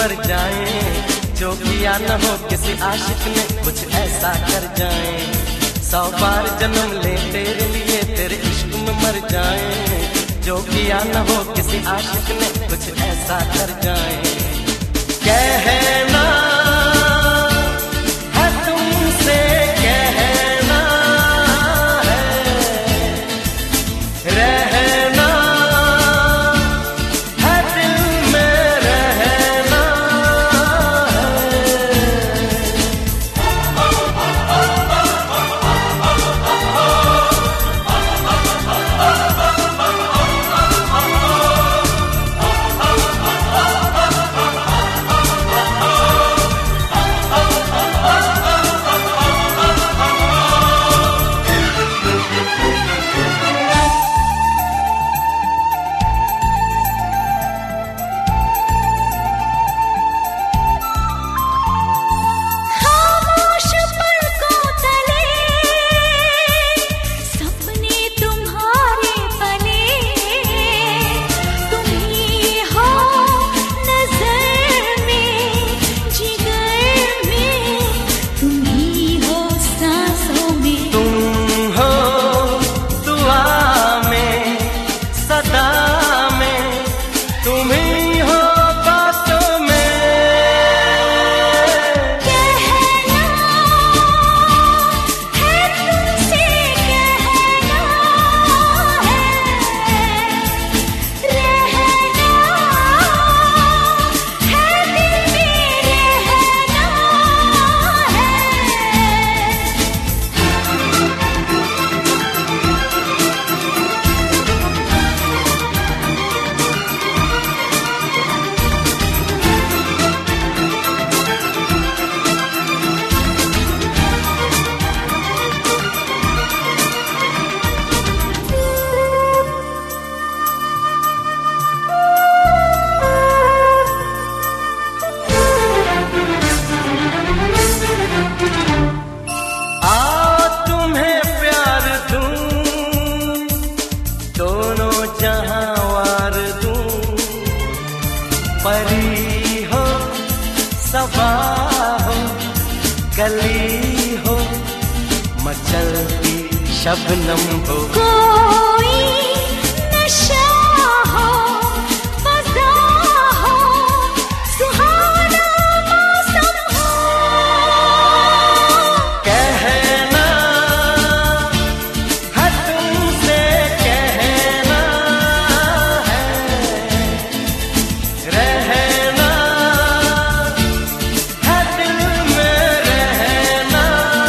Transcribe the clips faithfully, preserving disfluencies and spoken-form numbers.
मर जाए, जो किया न हो किसी आशिक ने कुछ ऐसा कर जाए। सौ बार जन्म ले तेरे लिए, तेरे इश्क में मर जाए, जो किया न हो किसी आशिक ने कुछ ऐसा कर जाए। कहना है तुमसे, कहना है, रहना है दिल में, रहना परी हो, सबा हो, कली हो, मचलती शबनम हो, कोई नशा हो, मज़ा हो, सुहाना मौसम हो। कहना है तुमसे, कहना है, रहना है दिल में, रहना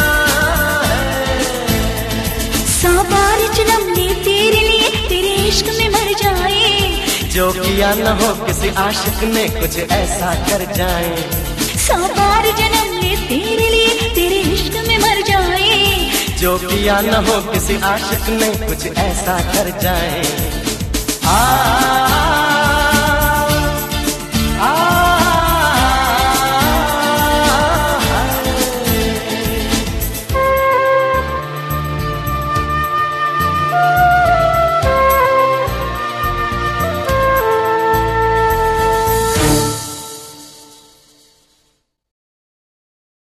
है। सौ बार जन्म ले तेरे लिए, तेरे इश्क में मर जाए, जो किया न हो किसी आशिक ने कुछ ऐसा कर जाए। सौ बार जन्म ले तेरे लिए, तेरे इश्क में मर जाए, जो किया न हो किसी आशिक ने कुछ ऐसा कर जाए। आ